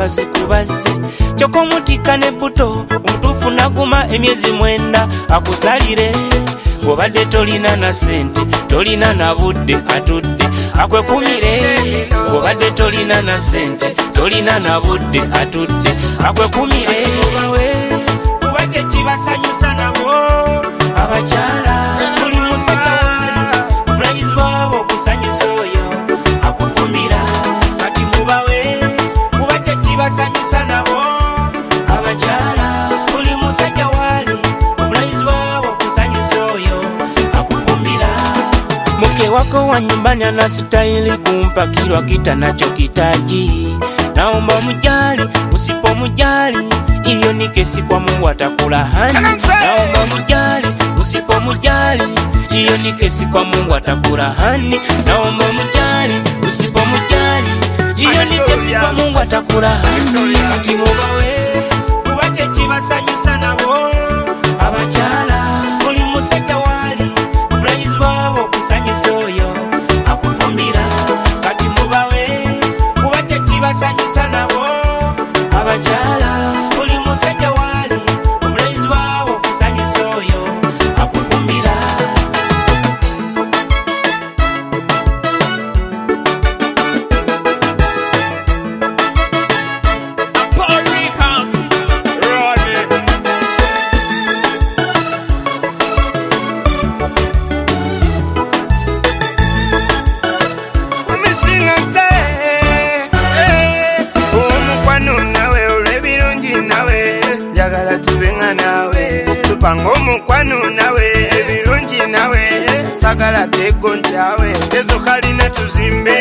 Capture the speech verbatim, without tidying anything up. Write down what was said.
sikubaze choko mutika ne buto omutufu naguma emyezi mwenda akuzalire obadde tolina na sente tolina na budde atudde akwekumire obadde tolina na sente tolina na budde atudde akwekumire kubate kibasanyusa nabo abakyala tuli museka praise babo kusanyusa oyo akufumira kati mubawe kubate kibasanyusa nabo abakyala tuli museka wali praise babo kusanyusa oyo akufumira mke wako wa nyumbani anastahili kumpakirwa kita nacho kitaji naomba mujali usipomujali iyo ni kesi kwa Mungu atakulahani naomba mujali usipomujali iyo ni kesi kwa Mungu atakulahani naomba mujali usipomujali iyo ni kesi kwa Mungu atakulahani ati mubawe kubate kibasanyusa nabo abakyala oli musajja wali praise babo kusanyusa oyo akufumbira kati mubawe kubate kibasanyusa nabo abakyala oli musajja wali praise babo kusanyusa oyo akufumbira Pango mukwano nawe ebirungi nawe sagala tego nchawe ezo kalina tuzimbe